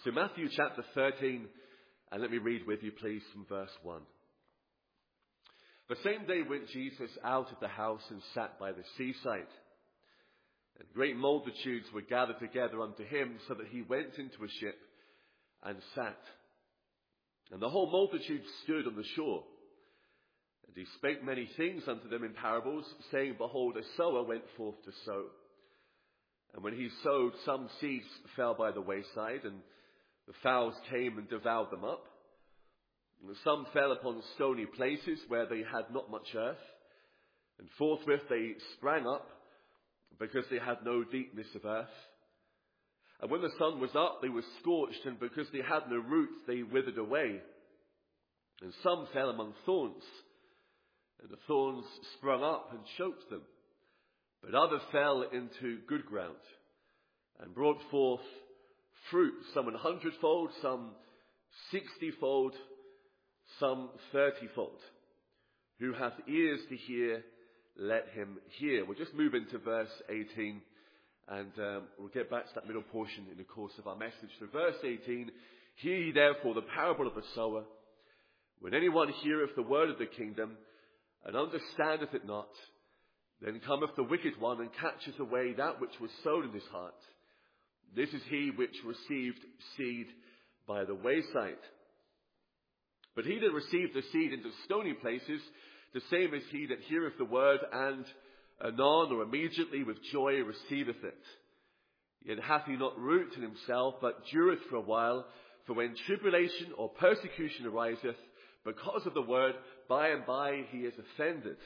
So Matthew chapter 13, and let me read with you please from verse 1. The same day went Jesus out of the house and sat by the seaside. And great multitudes were gathered together unto him, so that he went into a ship and sat. And the whole multitude stood on the shore. And he spake many things unto them in parables, saying, Behold, a sower went forth to sow. And when he sowed, some seeds fell by the wayside, and the fowls came and devoured them up. And some fell upon stony places where they had not much earth. And forthwith they sprang up, because they had no deepness of earth. And when the sun was up, they were scorched, and because they had no roots, they withered away. And some fell among thorns, and the thorns sprung up and choked them. But others fell into good ground, and brought forth fruit, some 100-fold, some 60-fold, some 30-fold. Who hath ears to hear, let him hear. We'll just move into verse 18, and we'll get back to that middle portion in the course of our message. So verse 18, Hear ye therefore the parable of the sower. When anyone heareth the word of the kingdom, and understandeth it not, then cometh the wicked one, and catcheth away that which was sown in his heart. This is he which received seed by the wayside. But he that received the seed into stony places, the same is he that heareth the word, and anon or immediately with joy receiveth it. Yet hath he not root in himself, but dureth for a while. For when tribulation or persecution ariseth, because of the word, by and by he is offended.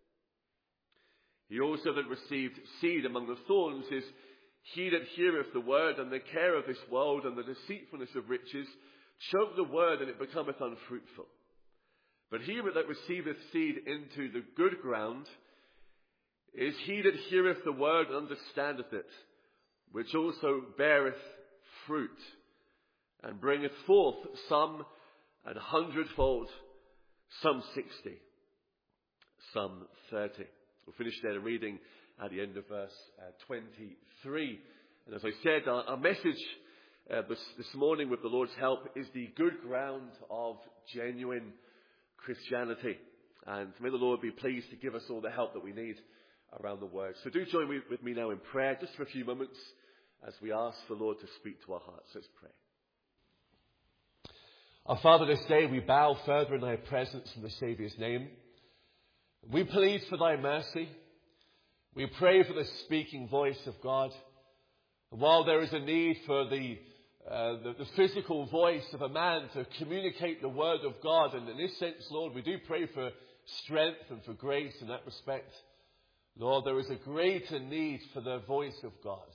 He also that received seed among the thorns is he that heareth the word, and the care of this world and the deceitfulness of riches choke the word, and it becometh unfruitful. But he that receiveth seed into the good ground is he that heareth the word and understandeth it, which also beareth fruit, and bringeth forth some 100-fold, some 60, some 30. We'll finish there the reading at the end of verse 23. And as I said, our message this morning, with the Lord's help, is the good ground of genuine Christianity. And may the Lord be pleased to give us all the help that we need around the word. So do join with me now in prayer, just for a few moments, as we ask the Lord to speak to our hearts. Let's pray. Our Father, this day we bow further in thy presence in the Saviour's name. We plead for thy mercy. We pray for the speaking voice of God. And while there is a need for the physical voice of a man to communicate the word of God, and in this sense, Lord, we do pray for strength and for grace in that respect. Lord, there is a greater need for the voice of God.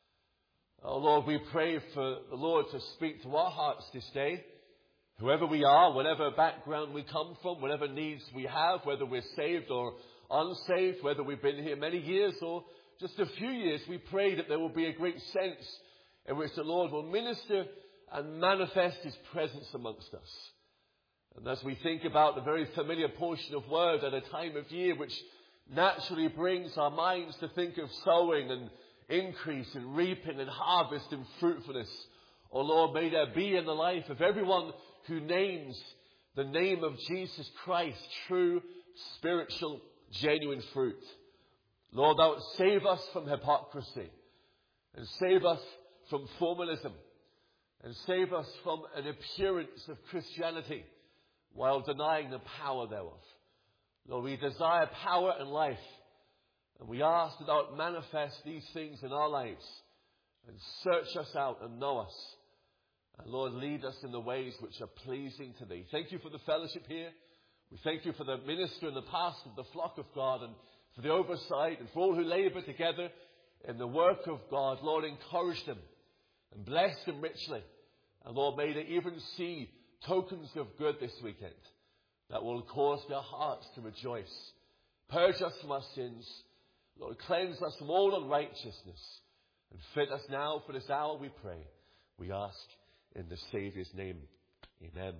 Oh Lord, we pray for the Lord to speak to our hearts this day. Whoever we are, whatever background we come from, whatever needs we have, whether we're saved or unsaved, whether we've been here many years or just a few years, we pray that there will be a great sense in which the Lord will minister and manifest his presence amongst us. And as we think about the very familiar portion of word at a time of year which naturally brings our minds to think of sowing and increase and reaping and harvest and fruitfulness, oh Lord, may there be in the life of everyone who names the name of Jesus Christ true, spiritual, genuine fruit. Lord, thou save us from hypocrisy, and save us from formalism, and save us from an appearance of Christianity while denying the power thereof. Lord, we desire power and life, and we ask that thou manifest these things in our lives, and search us out and know us. And Lord, lead us in the ways which are pleasing to thee. Thank you for the fellowship here. We thank you for the minister and the pastor of the flock of God, and for the oversight, and for all who labour together in the work of God. Lord, encourage them and bless them richly. And Lord, may they even see tokens of good this weekend that will cause their hearts to rejoice. Purge us from our sins. Lord, cleanse us from all unrighteousness. And fit us now for this hour, we pray. We ask in the Saviour's name. Amen.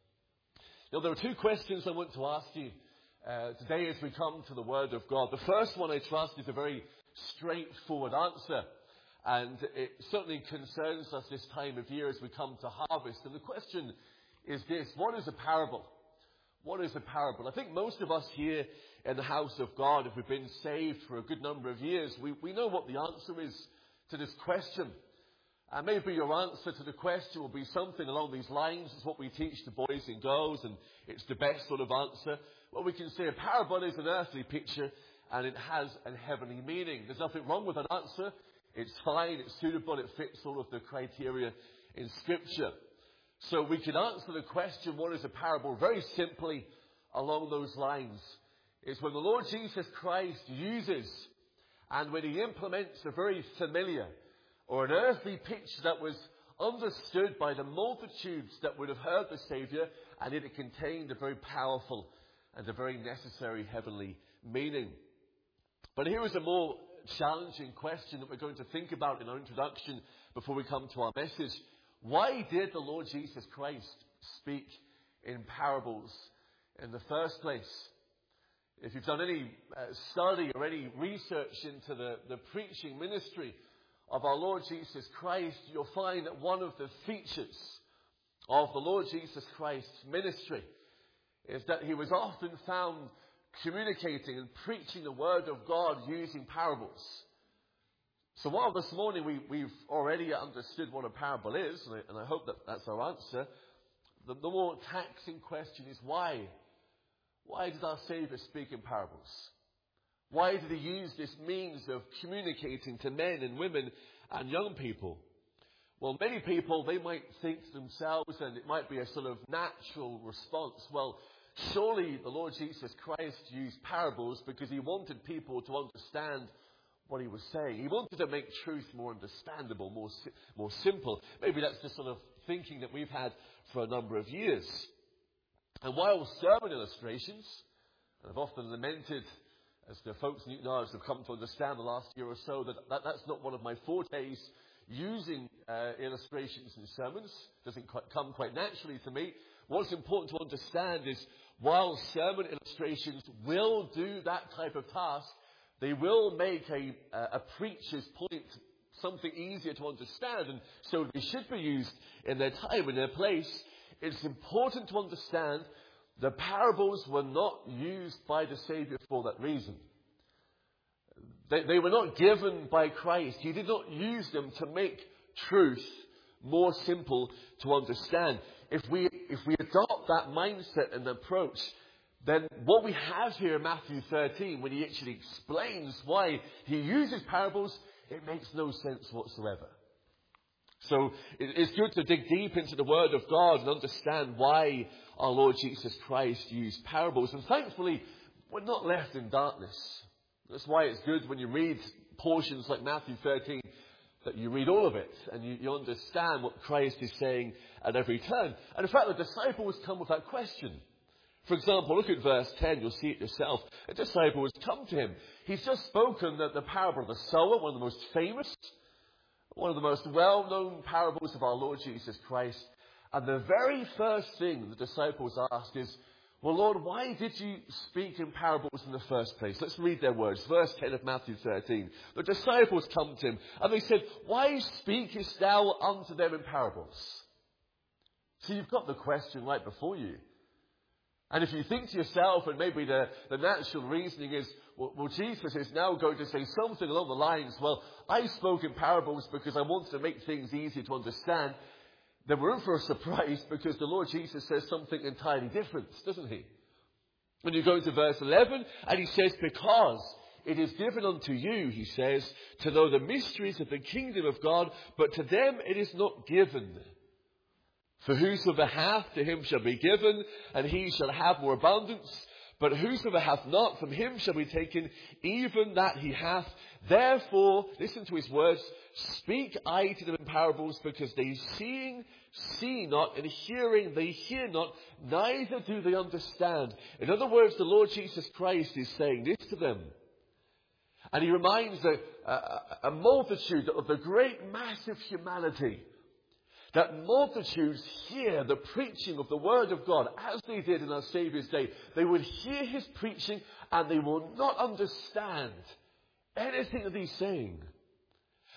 Now, there are two questions I want to ask you today as we come to the Word of God. The first one, I trust, is a very straightforward answer. And it certainly concerns us this time of year as we come to harvest. And the question is this: what is a parable? What is a parable? I think most of us here in the house of God, if we've been saved for a good number of years, we know what the answer is to this question. And maybe your answer to the question will be something along these lines. It's what we teach the boys and girls, and it's the best sort of answer. Well, we can say a parable is an earthly picture, and it has a heavenly meaning. There's nothing wrong with that answer. It's fine, it's suitable, it fits all of the criteria in Scripture. So we can answer the question, what is a parable, very simply along those lines. It's when the Lord Jesus Christ uses, and when he implements a very familiar or an earthly picture that was understood by the multitudes that would have heard the Saviour, and it contained a very powerful and a very necessary heavenly meaning. But here is a more challenging question that we're going to think about in our introduction before we come to our message. Why did the Lord Jesus Christ speak in parables in the first place? If you've done any study or any research into the preaching ministry of our Lord Jesus Christ, you'll find that one of the features of the Lord Jesus Christ's ministry is that he was often found communicating and preaching the word of God using parables. So while this morning we've already understood what a parable is, and I hope that that's our answer, the more taxing question is why? Why did our Saviour speak in parables? Why did he use this means of communicating to men and women and young people? Well, many people, they might think to themselves, and it might be a sort of natural response, well, surely the Lord Jesus Christ used parables because he wanted people to understand what he was saying. He wanted to make truth more understandable, more simple. Maybe that's the sort of thinking that we've had for a number of years. And while sermon illustrations, and I've often lamented, as the folks in Newton Ards have come to understand the last year or so, that's not one of my fortes. Using illustrations in sermons doesn't come quite naturally to me. What's important to understand is while sermon illustrations will do that type of task, they will make a preacher's point something easier to understand, and so they should be used in their time and their place. It's important to understand the parables were not used by the Saviour for that reason. They were not given by Christ. He did not use them to make truth more simple to understand. If we adopt that mindset and approach, then what we have here in Matthew 13, when he actually explains why he uses parables, it makes no sense whatsoever. So it's good to dig deep into the Word of God and understand why our Lord Jesus Christ used parables. And thankfully, we're not left in darkness. That's why it's good when you read portions like Matthew 13, that you read all of it and you understand what Christ is saying at every turn. And in fact, the disciples come with that question. For example, look at verse 10, you'll see it yourself. A disciple has come to him. He's just spoken the parable of the sower, one of the most famous, one of the most well-known parables of our Lord Jesus Christ. And the very first thing the disciples ask is, well, Lord, why did you speak in parables in the first place? Let's read their words. Verse 10 of Matthew 13. The disciples come to him, and they said, why speakest thou unto them in parables? So you've got the question right before you. And if you think to yourself, and maybe the natural reasoning is, well, Jesus is now going to say something along the lines, well, I spoke in parables because I wanted to make things easier to understand, then we're in for a surprise because the Lord Jesus says something entirely different, doesn't he? When you go into verse 11, and he says, because it is given unto you, he says, to know the mysteries of the kingdom of God, but to them it is not given. For whosoever hath, to him shall be given, and he shall have more abundance. But whosoever hath not, from him shall be taken even that he hath. Therefore, listen to his words, speak I to them in parables, because they seeing see not, and hearing they hear not, neither do they understand. In other words, the Lord Jesus Christ is saying this to them. And he reminds a multitude of the great massive humanity, that multitudes hear the preaching of the Word of God as they did in our Saviour's day. They would hear his preaching and they will not understand anything that he's saying.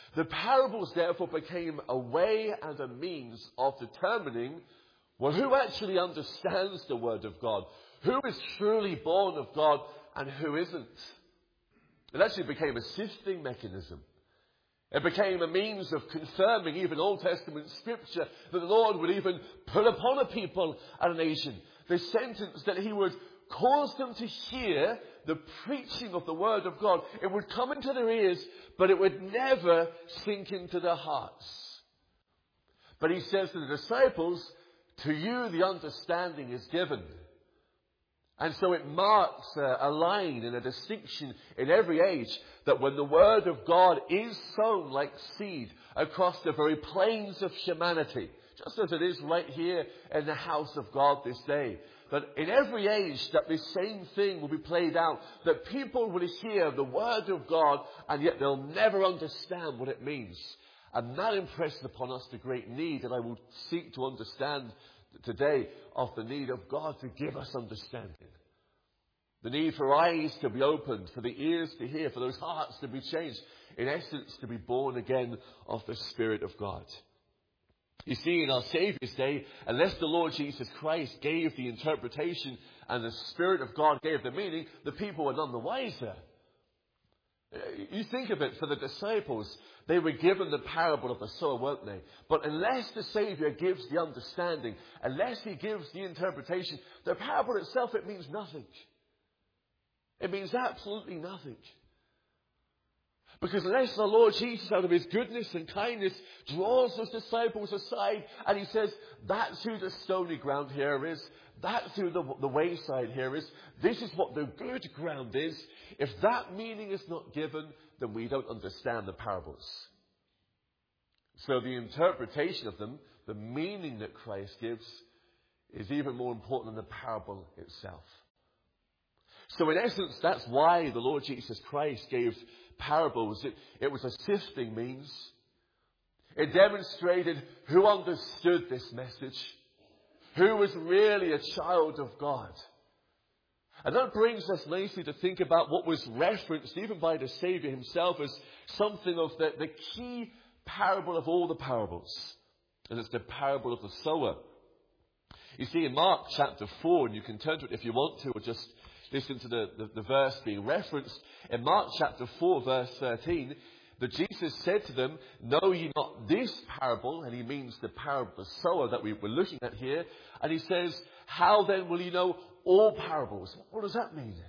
The parables, therefore, became a way and a means of determining, well, who actually understands the Word of God? Who is truly born of God and who isn't? It actually became a sifting mechanism. It became a means of confirming even Old Testament scripture that the Lord would even put upon a people and a nation the sentence that he would cause them to hear the preaching of the Word of God. It would come into their ears, but it would never sink into their hearts. But he says to the disciples, to you the understanding is given. And so it marks a line and a distinction in every age that when the Word of God is sown like seed across the very plains of humanity, just as it is right here in the house of God this day, that in every age that this same thing will be played out, that people will hear the Word of God and yet they'll never understand what it means. And that impressed upon us the great need that I will seek to understand today of the need of God to give us understanding. The need for eyes to be opened, for the ears to hear, for those hearts to be changed. In essence, to be born again of the Spirit of God. You see, in our Saviour's day, unless the Lord Jesus Christ gave the interpretation and the Spirit of God gave the meaning, the people were none the wiser. You think of it, for the disciples, they were given the parable of the sower, weren't they? But unless the Saviour gives the understanding, unless he gives the interpretation, the parable itself, it means nothing. It means absolutely nothing. Because unless the Lord Jesus, out of his goodness and kindness, draws those disciples aside and he says, that's who the stony ground here is, that's who the wayside here is, this is what the good ground is. If that meaning is not given, then we don't understand the parables. So the interpretation of them, the meaning that Christ gives, is even more important than the parable itself. So in essence, that's why the Lord Jesus Christ gave parables. It was a sifting means. It demonstrated who understood this message, who was really a child of God. And that brings us nicely to think about what was referenced even by the Saviour himself as something of the key parable of all the parables. And it's the parable of the sower. You see, in Mark chapter 4, and you can turn to it if you want to, or just listen to the verse being referenced. In Mark chapter 4, verse 13, that Jesus said to them, know ye not this parable? And he means the parable of the sower that we were looking at here. And he says, how then will ye know all parables? What does that mean?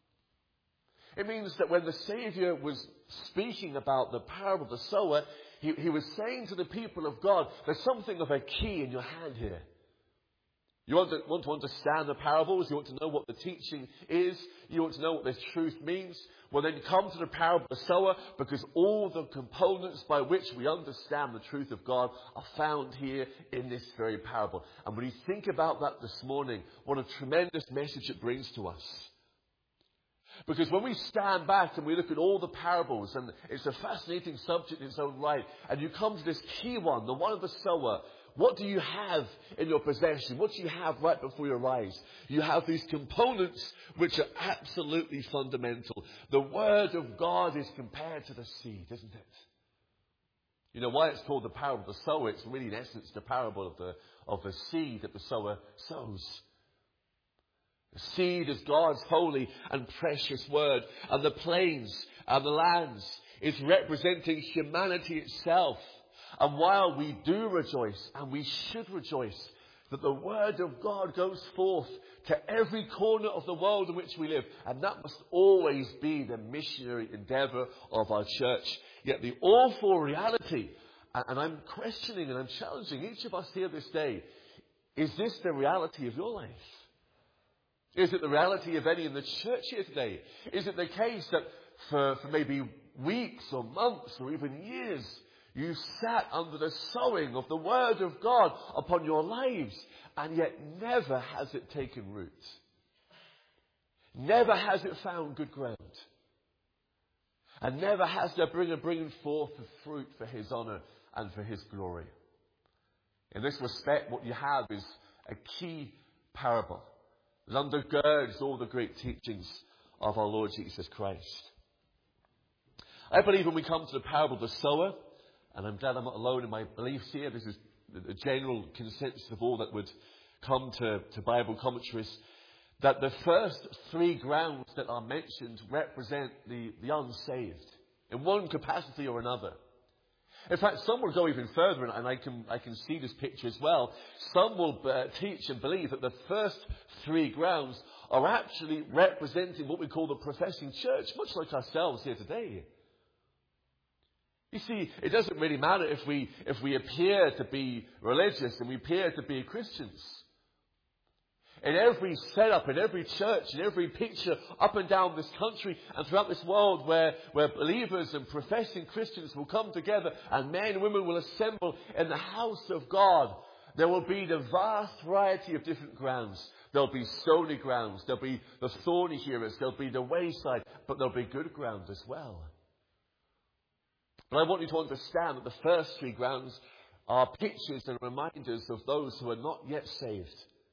It means that when the Saviour was speaking about the parable of the sower, he was saying to the people of God, there's something of a key in your hand here. You want to understand the parables? You want to know what the teaching is? You want to know what this truth means? Well, then come to the parable of the sower, because all the components by which we understand the truth of God are found here in this very parable. And when you think about that this morning, what a tremendous message it brings to us. Because when we stand back and we look at all the parables, and it's a fascinating subject in its own right, and you come to this key one, the one of the sower, what do you have in your possession? What do you have right before your eyes? You have these components which are absolutely fundamental. The Word of God is compared to the seed, isn't it? You know why it's called the parable of the sower? It's really in essence the parable of the seed that the sower sows. The seed is God's holy and precious Word. And the plains and the lands is representing humanity itself. And while we do rejoice, and we should rejoice, that the Word of God goes forth to every corner of the world in which we live, and that must always be the missionary endeavour of our church. Yet the awful reality, and I'm questioning and I'm challenging each of us here this day, is this the reality of your life? Is it the reality of any in the church here today? Is it the case that for maybe weeks or months or even years, you sat under the sowing of the Word of God upon your lives, and yet never has it taken root. Never has it found good ground. And never has it bringing forth the fruit for His honour and for His glory. In this respect, what you have is a key parable that undergirds all the great teachings of our Lord Jesus Christ. I believe when we come to the parable of the sower, and I'm glad I'm not alone in my beliefs here. This is the general consensus of all that would come to Bible commentaries, that the first three grounds that are mentioned represent the unsaved in one capacity or another. In fact, some will go even further, and I can see this picture as well. Some will teach and believe that the first three grounds are actually representing what we call the professing church, much like ourselves here today. You see, it doesn't really matter if we appear to be religious and we appear to be Christians. In every setup, in every church, in every picture up and down this country and throughout this world where believers and professing Christians will come together and men and women will assemble in the house of God, there will be the vast variety of different grounds. There'll be stony grounds, there'll be the thorny hearers, there'll be the wayside, but there'll be good ground as well. But I want you to understand that the first three grounds are pictures and reminders of those who are not yet saved.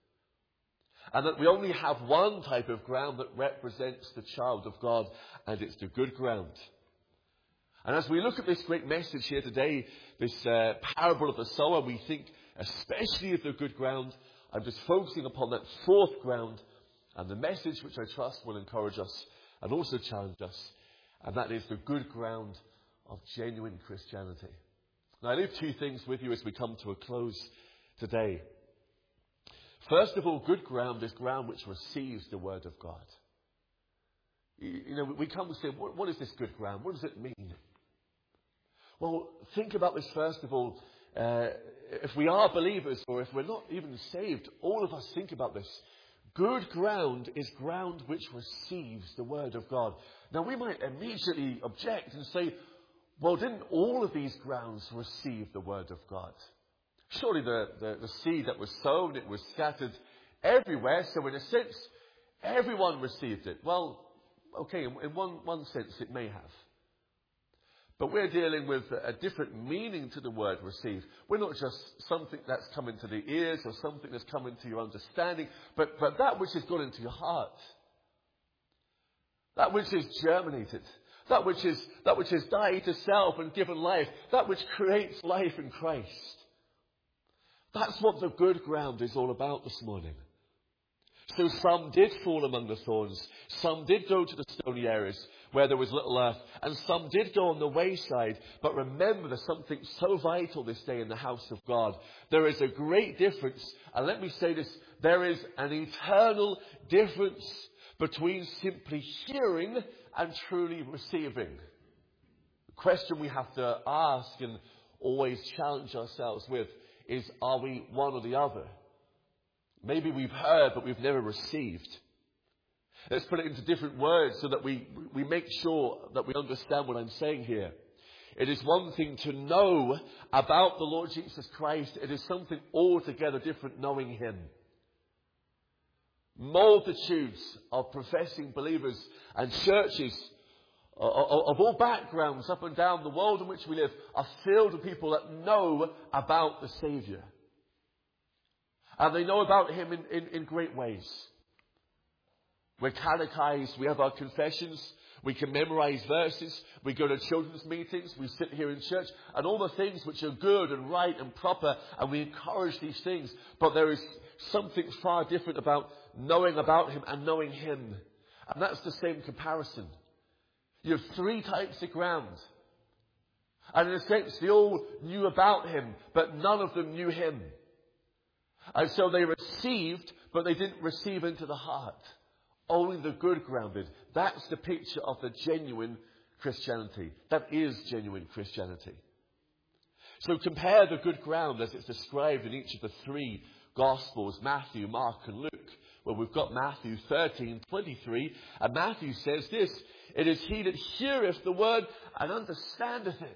And that we only have one type of ground that represents the child of God, and it's the good ground. And as we look at this great message here today, this parable of the sower, we think especially of the good ground. I'm just focusing upon that fourth ground, and the message which I trust will encourage us and also challenge us, and that is the good ground of genuine Christianity. Now, I leave two things with you as we come to a close today. First of all, good ground is ground which receives the word of God. You know, we come and say, what is this good ground? What does it mean? Well, think about this first of all. If we are believers or if we're not even saved, all of us think about this. Good ground is ground which receives the word of God. Now, we might immediately object and say, well, didn't all of these grounds receive the word of God? Surely the seed that was sown, it was scattered everywhere, so in a sense, everyone received it. Well, okay, in one sense it may have. But we're dealing with a different meaning to the word receive. We're not just something that's come into the ears or something that's come into your understanding, but that which has gone into your heart. That which is germinated. That which has died to self and given life. That which creates life in Christ. That's what the good ground is all about this morning. So some did fall among the thorns. Some did go to the stony areas where there was little earth. And some did go on the wayside. But remember, there's something so vital this day in the house of God. There is a great difference. And let me say this. There is an eternal difference between simply hearing and truly receiving. The question we have to ask and always challenge ourselves with is, are we one or the other? Maybe we've heard, but we've never received. Let's put it into different words so that we make sure that we understand what I'm saying here. It is one thing to know about the Lord Jesus Christ. It is something altogether different knowing Him. Multitudes of professing believers and churches of all backgrounds up and down the world in which we live are filled with people that know about the Saviour. And they know about Him in great ways. We're catechized, we have our confessions, we can memorize verses, we go to children's meetings, we sit here in church, and all the things which are good and right and proper, and we encourage these things. But there is something far different about knowing about Him and knowing Him. And that's the same comparison. You have three types of ground. And in a sense, they all knew about Him, but none of them knew Him. And so they received, but they didn't receive into the heart. Only the good ground did. That's the picture of the genuine Christianity. That is genuine Christianity. So compare the good ground as it's described in each of the three Gospels, Matthew, Mark and Luke. Well, we've got Matthew 13:23, and Matthew says this: it is he that heareth the word and understandeth it.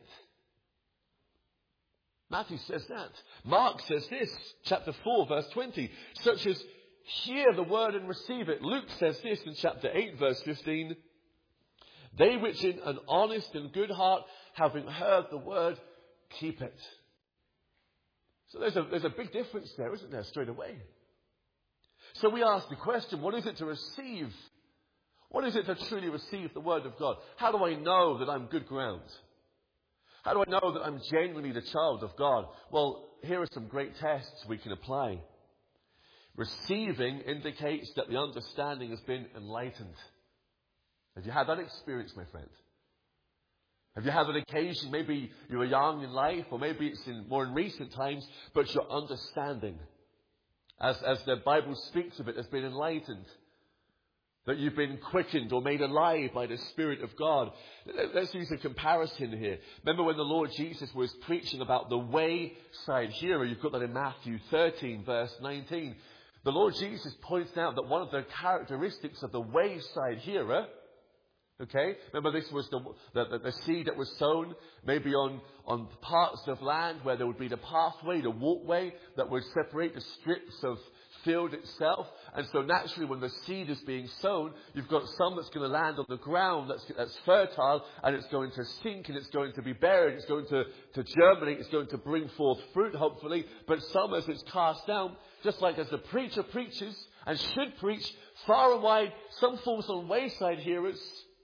Matthew says that. Mark says this, chapter 4, verse 20, such as hear the word and receive it. Luke says this in chapter 8, verse 15, they which in an honest and good heart, having heard the word, keep it. So there's a big difference there, isn't there, straight away? So we ask the question, what is it to receive? What is it to truly receive the word of God? How do I know that I'm good ground? How do I know that I'm genuinely the child of God? Well, here are some great tests we can apply. Receiving indicates that the understanding has been enlightened. Have you had that experience, my friend? Have you had an occasion, maybe you were young in life, or maybe it's more in recent times, but your understanding, as the Bible speaks of it, has been enlightened? That you've been quickened or made alive by the Spirit of God. Let's use a comparison here. Remember when the Lord Jesus was preaching about the wayside hearer? You've got that in Matthew 13, verse 19. The Lord Jesus points out that one of the characteristics of the wayside hearer, okay, remember this was the seed that was sown maybe on parts of land where there would be the pathway, the walkway that would separate the strips of field itself. And so naturally when the seed is being sown, you've got some that's going to land on the ground that's fertile, and it's going to sink, and it's going to be buried, it's going to germinate, it's going to bring forth fruit hopefully. But some, as it's cast down, just like as the preacher preaches and should preach far and wide, some falls on wayside hearers.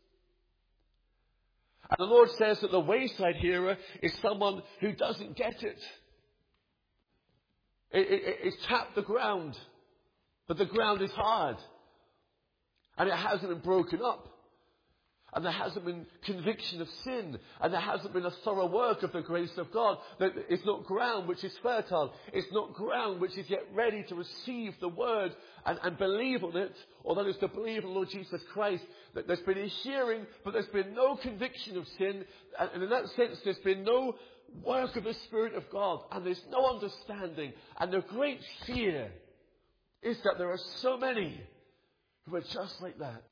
And the Lord says that the wayside hearer is someone who doesn't get it. It's tapped the ground, but the ground is hard, and it hasn't been broken up, and there hasn't been conviction of sin, and there hasn't been a thorough work of the grace of God. It's not ground which is fertile. It's not ground which is yet ready to receive the word and believe on it, or that is to believe in Lord Jesus Christ. That there's been a hearing, but there's been no conviction of sin, and in that sense there's been no work of the Spirit of God, and there's no understanding. And the great fear is that there are so many who are just like that.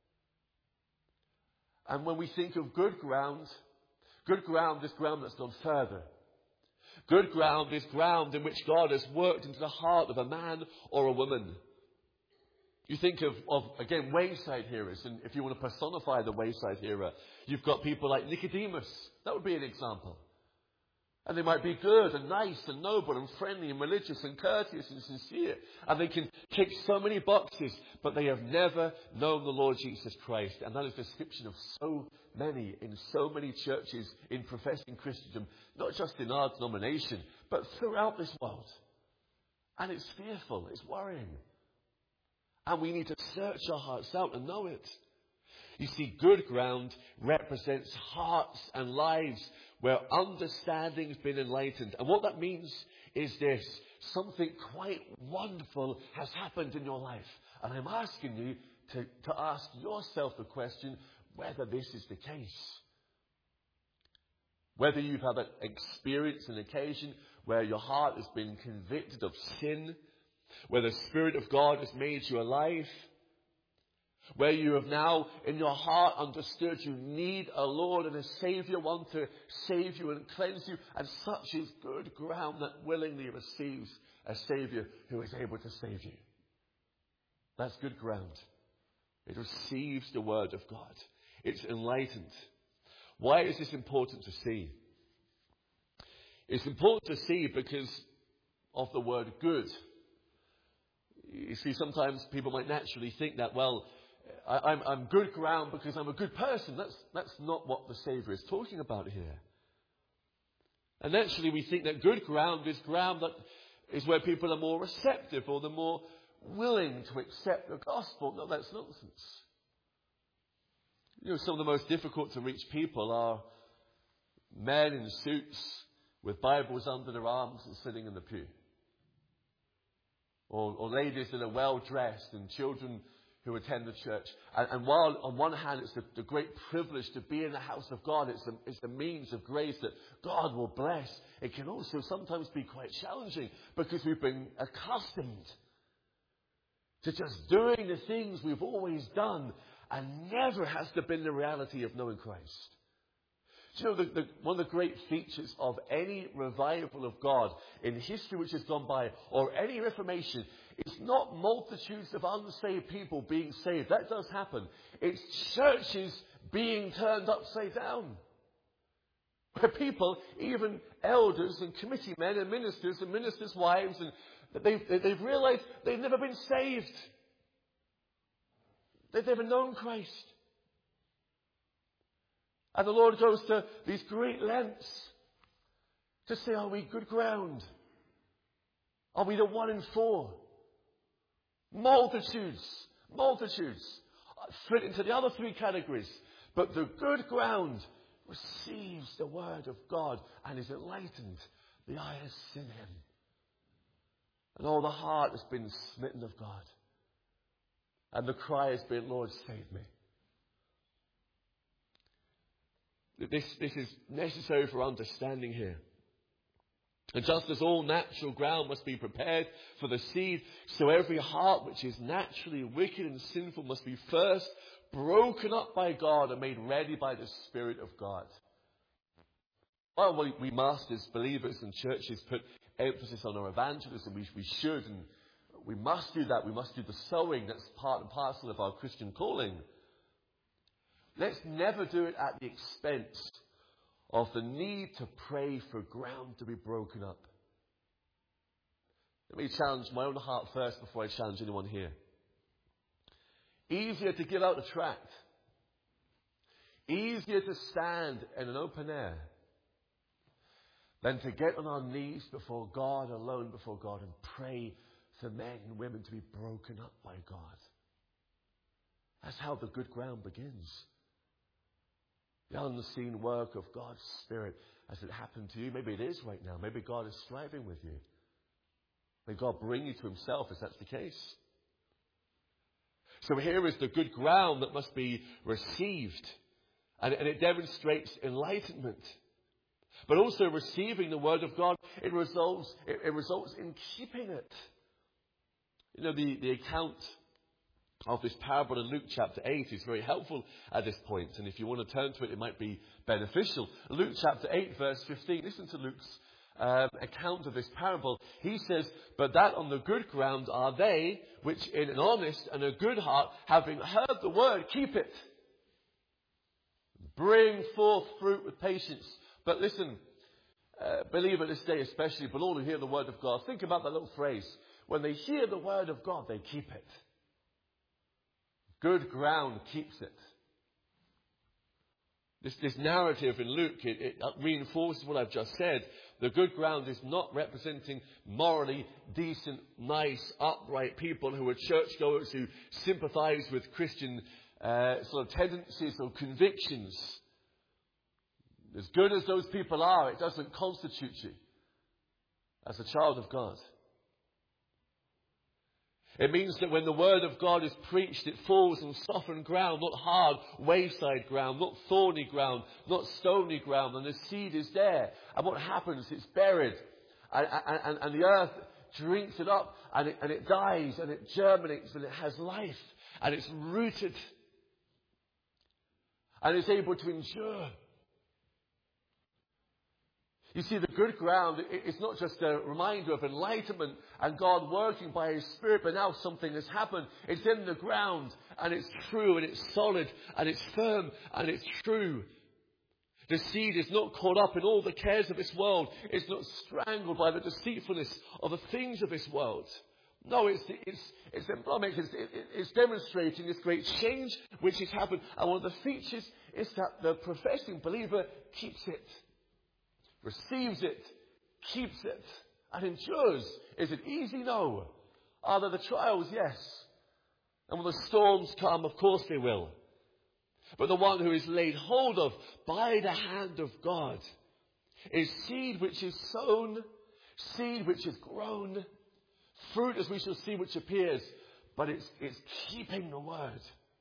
And when we think of good ground is ground that's gone further. Good ground is ground in which God has worked into the heart of a man or a woman. You think of again, wayside hearers, and if you want to personify the wayside hearer, you've got people like Nicodemus. That would be an example. And they might be good and nice and noble and friendly and religious and courteous and sincere. And they can tick so many boxes, but they have never known the Lord Jesus Christ. And that is the description of so many in so many churches in professing Christendom, not just in our denomination, but throughout this world. And it's fearful, it's worrying. And we need to search our hearts out and know it. You see, good ground represents hearts and lives where understanding has been enlightened. And what that means is this: something quite wonderful has happened in your life. And I'm asking you to ask yourself the question whether this is the case. Whether you've had an experience, an occasion where your heart has been convicted of sin, where the Spirit of God has made you alive, where you have now in your heart understood you need a Lord and a Saviour, one to save you and cleanse you, and such is good ground that willingly receives a Saviour who is able to save you. That's good ground. It receives the Word of God. It's enlightened. Why is this important to see? It's important to see because of the word good. You see, sometimes people might naturally think that, well, I'm good ground because I'm a good person. That's not what the Saviour is talking about here. And naturally we think that good ground is ground that is where people are more receptive or they're more willing to accept the gospel. No, that's nonsense. You know, some of the most difficult to reach people are men in suits with Bibles under their arms and sitting in the pew. Or ladies that are well dressed and children who attend the church. And while on one hand it's the great privilege to be in the house of God, it's the means of grace that God will bless, it can also sometimes be quite challenging because we've been accustomed to just doing the things we've always done, and never has there been the reality of knowing Christ. Do you know, one of the great features of any revival of God in history which has gone by, or any reformation, it's not multitudes of unsaved people being saved. That does happen. It's churches being turned upside down. Where people, even elders and committee men and ministers' wives, and they've realized they've never been saved. They've never known Christ. And the Lord goes to these great lengths to say, are we good ground? Are we the 1 in 4? Multitudes fit into the other 3 categories. But the good ground receives the word of God and is enlightened. The eye has seen him. And all the heart has been smitten of God. And the cry has been, Lord, save me. This is necessary for understanding here. And just as all natural ground must be prepared for the seed, so every heart which is naturally wicked and sinful must be first broken up by God and made ready by the Spirit of God. Well, we must, as believers and churches, put emphasis on our evangelism. We should, and we must do that. We must do the sowing. That's part and parcel of our Christian calling. Let's never do it at the expense of the need to pray for ground to be broken up. Let me challenge my own heart first before I challenge anyone here. Easier to give out a tract. Easier to stand in an open air than to get on our knees before God, alone before God, and pray for men and women to be broken up by God. That's how the good ground begins. The unseen work of God's Spirit. Has it happened to you? Maybe it is right now. Maybe God is striving with you. May God bring you to himself if that's the case. So here is the good ground that must be received. And it demonstrates enlightenment. But also receiving the word of God, it results in keeping it. You know, the account of this parable in Luke chapter 8 is very helpful at this point. And if you want to turn to it, it might be beneficial. Luke chapter 8 verse 15. Listen to Luke's account of this parable. He says, but that on the good ground are they, which in an honest and a good heart, having heard the word, keep it. Bring forth fruit with patience. But listen, believer this day especially, but all who hear the word of God, think about that little phrase. When they hear the word of God, they keep it. Good ground keeps it. This narrative in Luke, it reinforces what I've just said. The good ground is not representing morally decent, nice, upright people who are churchgoers who sympathize with Christian sort of tendencies or convictions. As good as those people are, it doesn't constitute you as a child of God. It means that when the word of God is preached, it falls on softened ground, not hard wayside ground, not thorny ground, not stony ground, and the seed is there. And what happens? It's buried, and the earth drinks it up, and it dies, and it germinates, and it has life, and it's rooted, and it's able to endure. You see, the good ground, it's not just a reminder of enlightenment and God working by his Spirit, but now something has happened. It's in the ground, and it's true, and it's solid, and it's firm, and it's true. The seed is not caught up in all the cares of this world. It's not strangled by the deceitfulness of the things of this world. No, it's demonstrating this great change which has happened. And one of the features is that the professing believer keeps it. Receives it, keeps it, and endures. Is it easy? No. Are there the trials? Yes. And when the storms come, of course they will. But the one who is laid hold of by the hand of God is seed which is sown, seed which is grown, fruit, as we shall see, which appears, but it's keeping the word.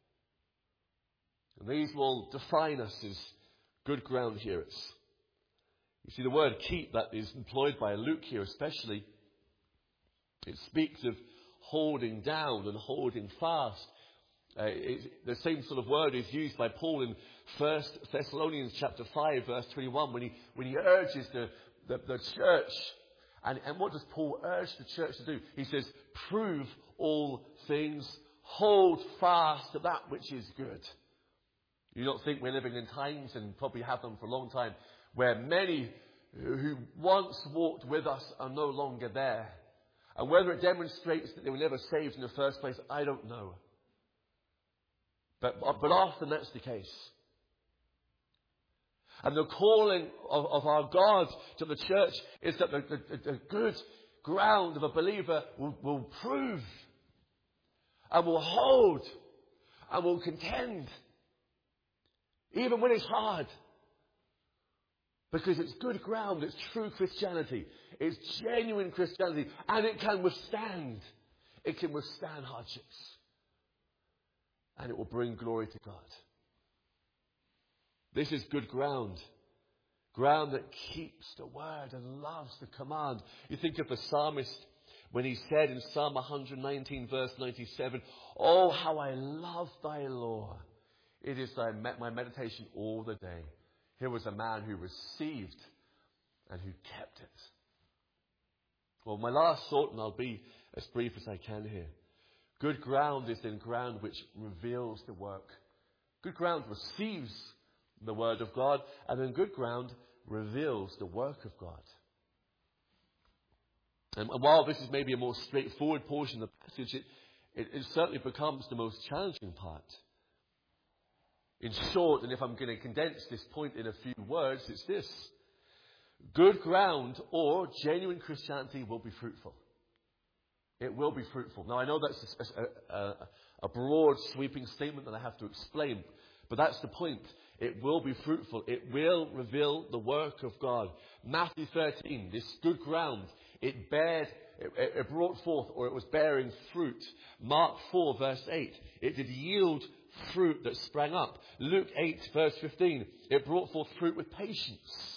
And these will define us as good ground hearers. You see, the word keep that is employed by Luke here especially, it speaks of holding down and holding fast. The same sort of word is used by Paul in 1 Thessalonians chapter 5 verse 21 when he urges the church. And what does Paul urge the church to do? He says, prove all things, hold fast to that which is good. You don't think we're living in times, and probably have them for a long time, where many who once walked with us are no longer there. And whether it demonstrates that they were never saved in the first place, I don't know. But often that's the case. And the calling of our God to the church is that the good ground of a believer will prove and will hold and will contend, even when it's hard. Because it's good ground, it's true Christianity, it's genuine Christianity, and it can withstand. It can withstand hardships. And it will bring glory to God. This is good ground. Ground that keeps the word and loves the command. You think of the psalmist when he said in Psalm 119 verse 97, "Oh, how I love thy law. It is my meditation all the day." Here was a man who received and who kept it. Well, my last thought, and I'll be as brief as I can here. Good ground is then ground which reveals the work. Good ground receives the word of God, and then good ground reveals the work of God. And while this is maybe a more straightforward portion of the passage, it certainly becomes the most challenging part. In short, and if I'm going to condense this point in a few words, it's this. Good ground or genuine Christianity will be fruitful. It will be fruitful. Now, I know that's a broad, sweeping statement that I have to explain, but that's the point. It will be fruitful. It will reveal the work of God. Matthew 13, this good ground, it brought forth, or it was bearing fruit. Mark 4, verse 8, it did yield fruit that sprang up. Luke 8, verse 15, it brought forth fruit with patience.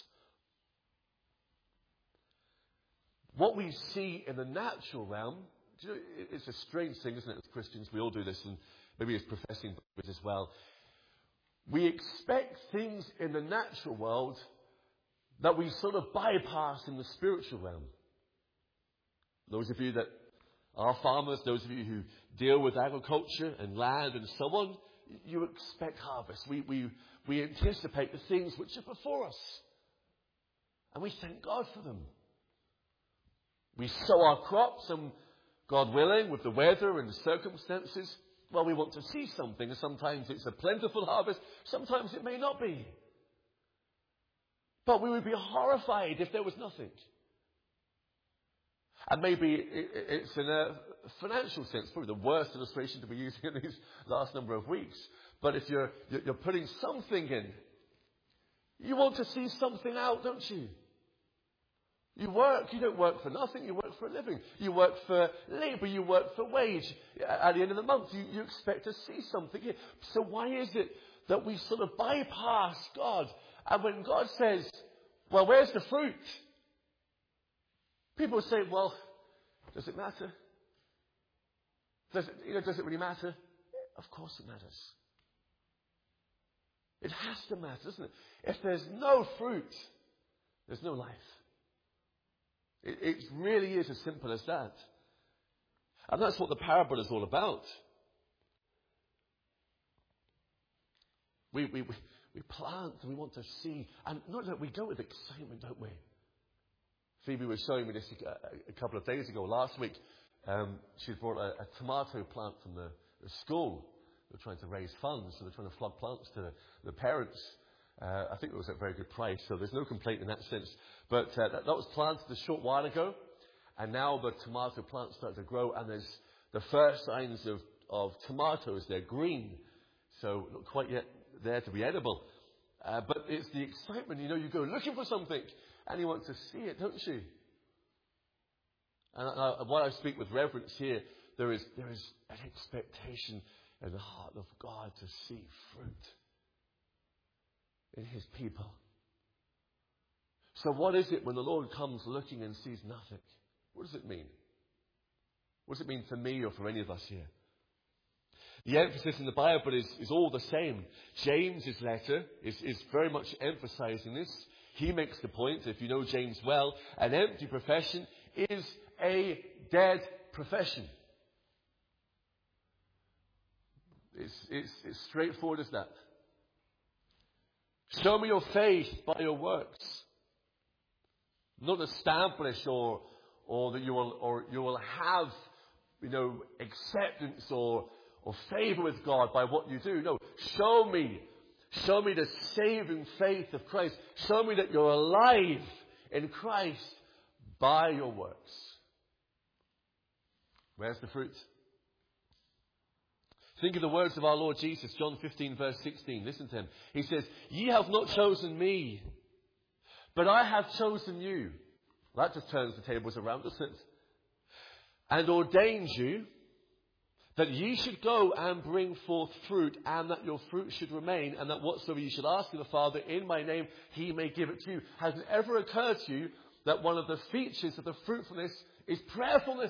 What we see in the natural realm, it's a strange thing, isn't it, as Christians? We all do this, and maybe as professing believers as well. We expect things in the natural world that we sort of bypass in the spiritual realm. Those of you that are farmers, those of you who deal with agriculture and land and so on, you expect harvest. We anticipate the things which are before us. And we thank God for them. We sow our crops, and God willing, with the weather and the circumstances, well, we want to see something. And sometimes it's a plentiful harvest. Sometimes it may not be. But we would be horrified if there was nothing. And maybe it's in a financial sense, probably the worst illustration to be using in these last number of weeks. But if you're putting something in, you want to see something out, don't you? You work, you don't work for nothing, you work for a living. You work for labour, you work for wage. At the end of the month, you expect to see something here. So why is it that we sort of bypass God? And when God says, well, where's the fruit? People say, well, does it matter? Does it really matter? Of course it matters. It has to matter, doesn't it? If there's no fruit, there's no life. It really is as simple as that. And that's what the parable is all about. We plant and we want to see. And not that we go with excitement, don't we? Phoebe was showing me this a couple of days ago, last week. She brought a tomato plant from the school. They're trying to raise funds, so they're trying to flood plants to the parents. I think it was at a very good price, so there's no complaint in that sense. But that was planted a short while ago, and now the tomato plants start to grow, and there's the first signs of tomatoes. They're green, so not quite yet there to be edible. But it's the excitement, you go looking for something, and you want to see it, don't you? And while I speak with reverence here, there is an expectation in the heart of God to see fruit in his people. So what is it when the Lord comes looking and sees nothing? What does it mean? What does it mean for me or for any of us here? The emphasis in the Bible is all the same. James's letter is very much emphasizing this. He makes the point, if you know James well, an empty profession is a dead profession. It's straightforward as that. Show me your faith by your works. Not establish or that you will have, acceptance or favor with God by what you do. No, show me Show me the saving faith of Christ. Show me that you're alive in Christ by your works. Where's the fruit? Think of the words of our Lord Jesus, John 15, verse 16. Listen to him. He says, "Ye have not chosen me, but I have chosen you." That just turns the tables around, doesn't it? "And ordained you that ye should go and bring forth fruit, and that your fruit should remain, and that whatsoever you should ask of the Father in my name, he may give it to you." Has it ever occurred to you that one of the features of the fruitfulness is prayerfulness?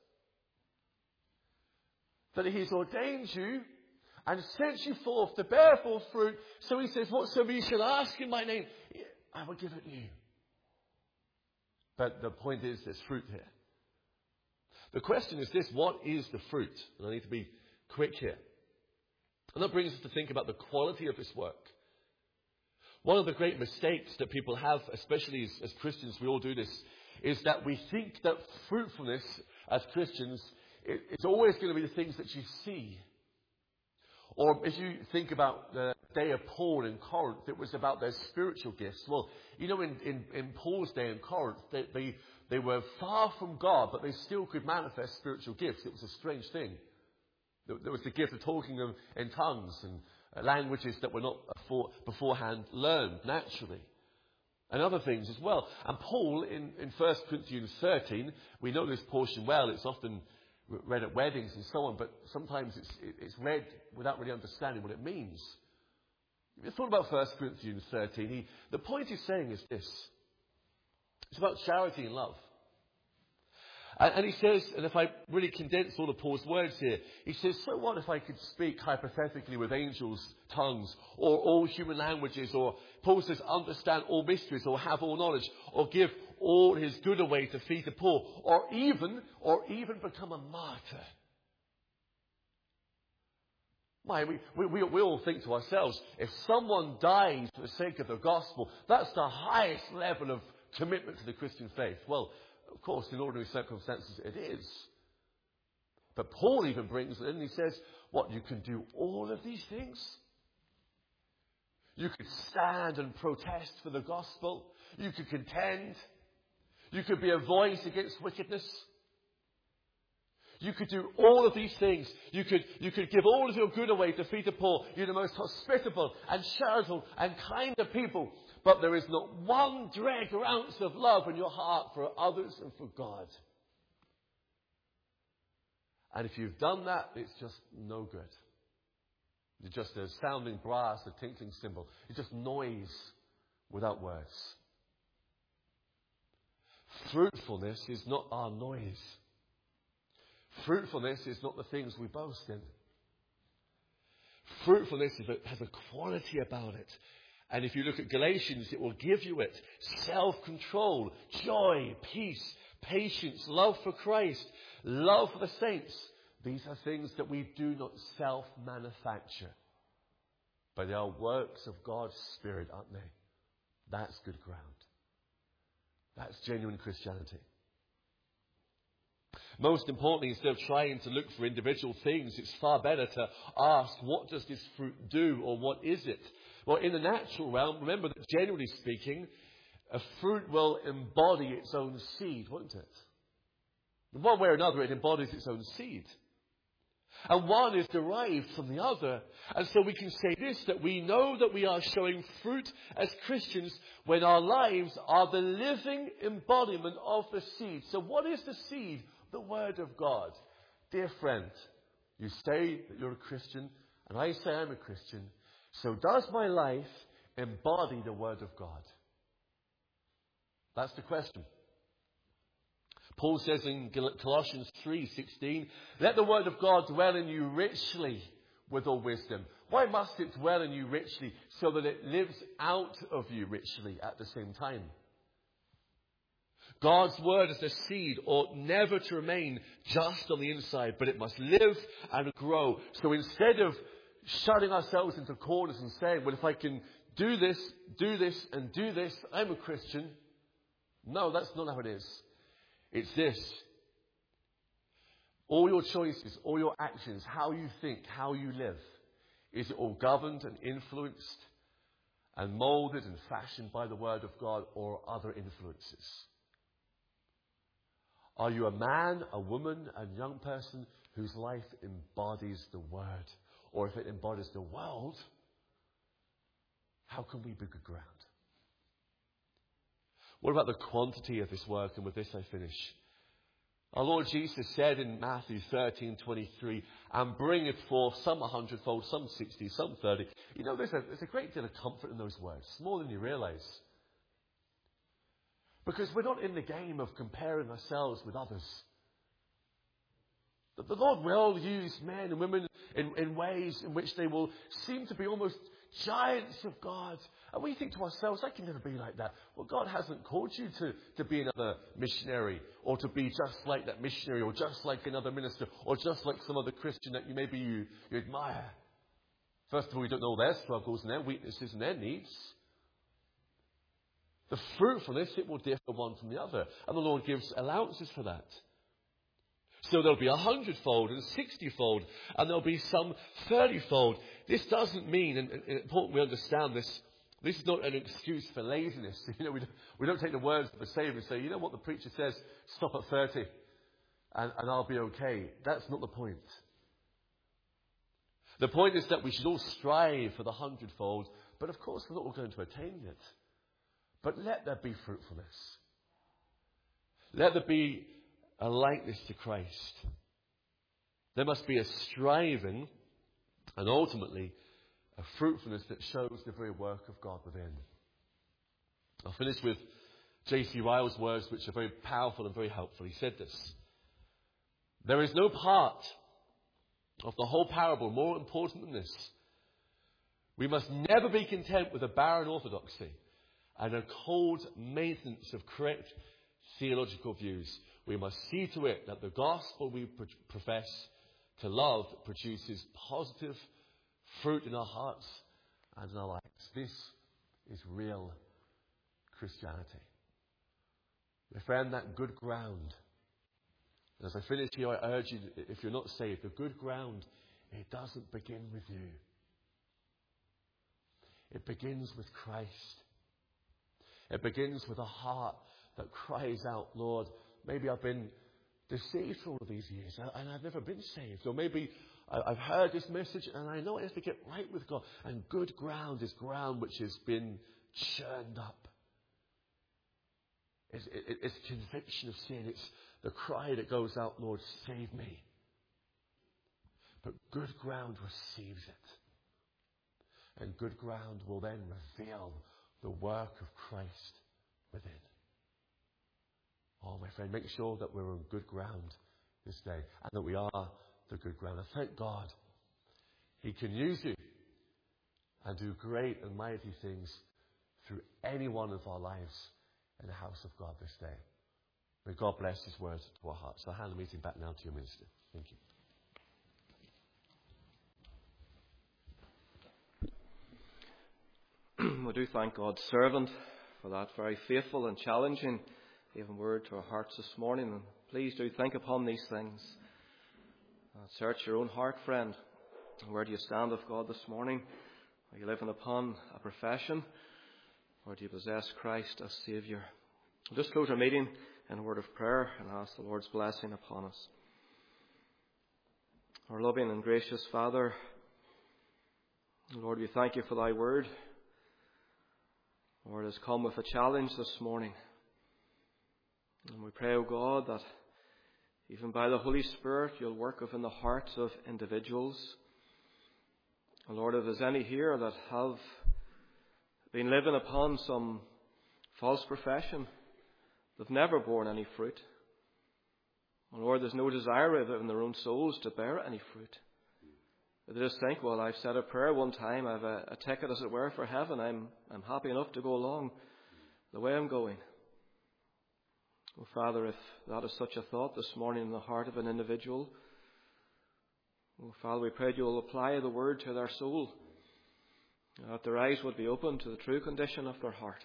That he's ordained you and sent you forth to bear forth fruit. So he says, whatsoever you shall ask in my name, I will give it to you. But the point is, there's fruit here. The question is this: what is the fruit? And I need to be quick here. And that brings us to think about the quality of this work. One of the great mistakes that people have, especially as Christians, we all do this, is that we think that fruitfulness as Christians, it's always going to be the things that you see. Or if you think about the day of Paul in Corinth, it was about their spiritual gifts. Well, you know, in Paul's day in Corinth, they were far from God, but they still could manifest spiritual gifts. It was a strange thing. There was the gift of talking in tongues and languages that were not beforehand learned naturally. And other things as well. And Paul, in 1 Corinthians 13, we know this portion well. It's often read at weddings and so on, but sometimes it's read without really understanding what it means. If you thought about 1 Corinthians 13, the point he's saying is this. It's about charity and love. And he says, and if I really condense all of Paul's words here, he says, so what if I could speak hypothetically with angels' tongues, or all human languages, or Paul says, understand all mysteries, or have all knowledge, or give all his good away to feed the poor, or even become a martyr. We all think to ourselves, if someone dies for the sake of the gospel, that's the highest level of commitment to the Christian faith. Well, of course, in ordinary circumstances, it is. But Paul even brings it in and he says, what, you can do all of these things? You could stand and protest for the gospel. You could contend. You could be a voice against wickedness. You could do all of these things. You could give all of your good away to feed the poor. You're the most hospitable and charitable and kind of people. But there is not one dreg or ounce of love in your heart for others and for God. And if you've done that, it's just no good. You're just a sounding brass, a tinkling cymbal. It's just noise without words. Fruitfulness is not our noise. Fruitfulness is not the things we boast in. Fruitfulness has a quality about it. And if you look at Galatians, it will give you it. Self-control, joy, peace, patience, love for Christ, love for the saints. These are things that we do not self-manufacture. But they are works of God's Spirit, aren't they? That's good ground. That's genuine Christianity. Most importantly, instead of trying to look for individual things, it's far better to ask, what does this fruit do, or what is it? Well, in the natural realm, remember that generally speaking, a fruit will embody its own seed, won't it? In one way or another, it embodies its own seed. And one is derived from the other. And so we can say this, that we know that we are showing fruit as Christians when our lives are the living embodiment of the seed. So what is the seed? The Word of God. Dear friend, you say that you're a Christian, and I say I'm a Christian. So does my life embody the Word of God? That's the question. Paul says in Colossians 3:16, let the Word of God dwell in you richly with all wisdom. Why must it dwell in you richly? So that it lives out of you richly at the same time. God's Word as a seed ought never to remain just on the inside, but it must live and grow. So instead of shutting ourselves into corners and saying, well, if I can do this, and do this, I'm a Christian. No, that's not how it is. It's this. All your choices, all your actions, how you think, how you live, Is it all governed and influenced and molded and fashioned by the Word of God or other influences? Are you a man, a woman, a young person whose life embodies the Word? Or if it embodies the world, how can we be good ground? What about the quantity of this work? And with this I finish. Our Lord Jesus said in Matthew 13:23, and bringeth forth some 100-fold, some 60, some 30. You know, there's a great deal of comfort in those words, more than you realize. Because we're not in the game of comparing ourselves with others. The Lord will use men and women in ways in which they will seem to be almost giants of God. And we think to ourselves, I can never be like that. Well, God hasn't called you to be another missionary, or to be just like that missionary, or just like another minister, or just like some other Christian that you admire. First of all, we don't know their struggles and their weaknesses and their needs. The fruitfulness, it will differ one from the other. And the Lord gives allowances for that. So there'll be 100-fold and 60-fold, and there'll be some 30-fold. This doesn't mean, and it's important we understand this, this is not an excuse for laziness. You know, we don't take the words of the Savior and say, you know what the preacher says, stop at 30 and I'll be okay. That's not the point. The point is that we should all strive for the 100-fold, but of course we're not all going to attain it. But let there be fruitfulness. Let there be a likeness to Christ. There must be a striving and ultimately a fruitfulness that shows the very work of God within. I'll finish with J.C. Ryle's words, which are very powerful and very helpful. He said this: there is no part of the whole parable more important than this. We must never be content with a barren orthodoxy and a cold maintenance of correct theological views. We must see to it that the gospel we profess to love produces positive fruit in our hearts and in our lives. This is real Christianity. My friend, that good ground. As I finish here, I urge you, if you're not saved, the good ground, it doesn't begin with you. It begins with Christ. It begins with a heart that cries out, Lord, maybe I've been deceived for all of these years and I've never been saved. Or maybe I've heard this message and I know I have to get right with God. And good ground is ground which has been churned up. It's conviction of sin. It's the cry that goes out, Lord, save me. But good ground receives it. And good ground will then reveal the work of Christ within. Oh, my friend, make sure that we're on good ground this day and that we are the good ground. And thank God He can use you and do great and mighty things through any one of our lives in the house of God this day. May God bless His words to our hearts. I'll hand the meeting back now to your minister. Thank you. We do thank God's servant for that very faithful and challenging even word to our hearts this morning. And please do think upon these things. Search your own heart, friend. Where do you stand with God this morning? Are you living upon a profession? Or do you possess Christ as Saviour? We'll just close our meeting in a word of prayer and ask the Lord's blessing upon us. Our loving and gracious Father, Lord, we thank You for Thy word. Lord, it has come with a challenge this morning. And we pray, O God, that even by the Holy Spirit You'll work within the hearts of individuals. And Lord, if there's any here that have been living upon some false profession, they've never borne any fruit. And Lord, there's no desire within their own souls to bear any fruit. They just think, well, I've said a prayer one time, I've a ticket, as it were, for heaven. I'm happy enough to go along the way I'm going. Well, Father, if that is such a thought this morning in the heart of an individual, well, Father, we pray You'll apply the word to their soul, that their eyes would be open to the true condition of their heart.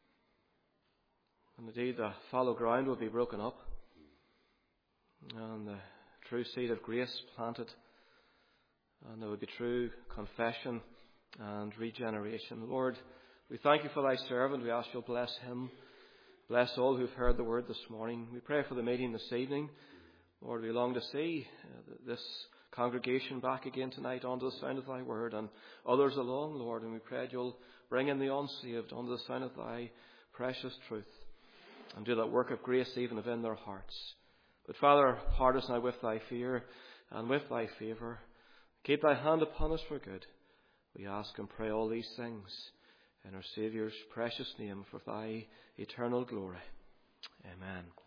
And indeed, the fallow ground will be broken up, and the true seed of grace planted, and there would be true confession and regeneration. Lord, we thank you for thy servant. We ask you'll bless him. Bless all who've heard the word this morning. We pray for the meeting this evening. Lord, we long to see this congregation back again tonight under the sound of thy word, and others along, Lord, and we pray you'll bring in the unsaved under the sound of thy precious truth, and do that work of grace even within their hearts. But Father, part us now with thy fear and with thy favour. Keep thy hand upon us for good. We ask and pray all these things in our Saviour's precious name for thy eternal glory. Amen.